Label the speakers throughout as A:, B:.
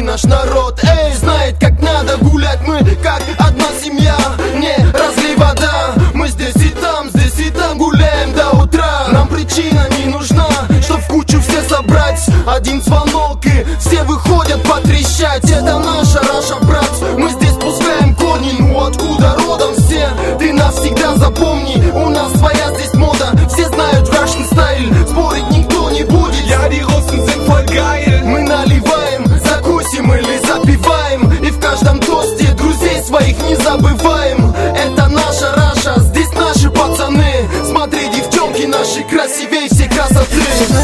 A: наш народ, эй, знает, как надо гулять. Мы как одна семья, не разлей вода. Мы здесь и там гуляем до утра. Нам причина не нужна, чтоб в кучу все собрать. Один звонок и все выходят потрещать. Это наша Раша, брат, мы здесь пускаем корни. Ну откуда родом все, ты навсегда запомни. У нас своя здесь мода, все знают Russian style. Спорить никто не будет.
B: Ja, die Russen sind voll geil.
A: Мы наливаем, закусим или запиваем. И в каждом тосте друзей своих не забываем. Это наша Раша, здесь наши пацаны. Смотри, девчонки наши красивей всей красоты.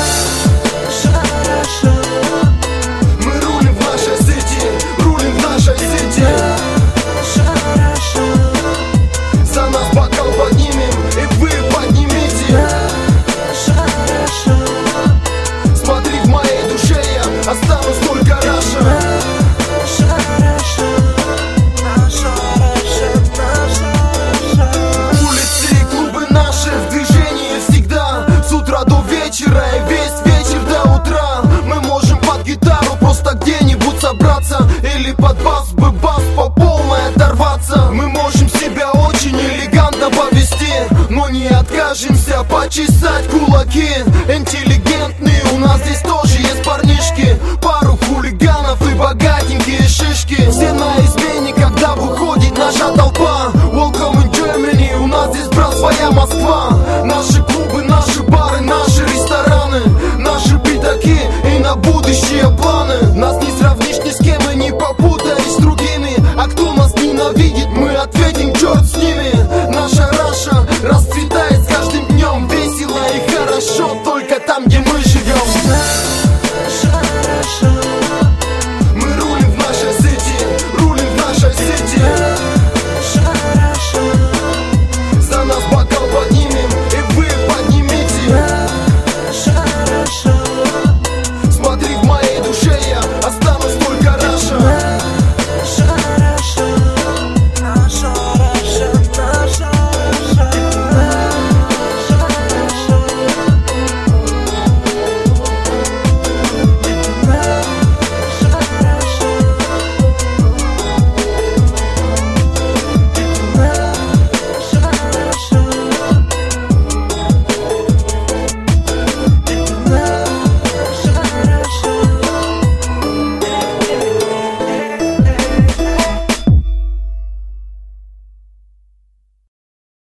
A: Мы рулим в нашей сети, рулим в нашей сети. За нас бокал поднимем, и вы поднимите. Смотри, в моей душе я останусь только Раша. Улицы и клубы наши в движении всегда. С утра до вечера и весь вечер до утра. Мы можем под гитару просто где-нибудь собраться. Или под бас по полной оторваться. Мы можем себя очень элегантно повести, но не откажемся почесать кулаки. Интеллигент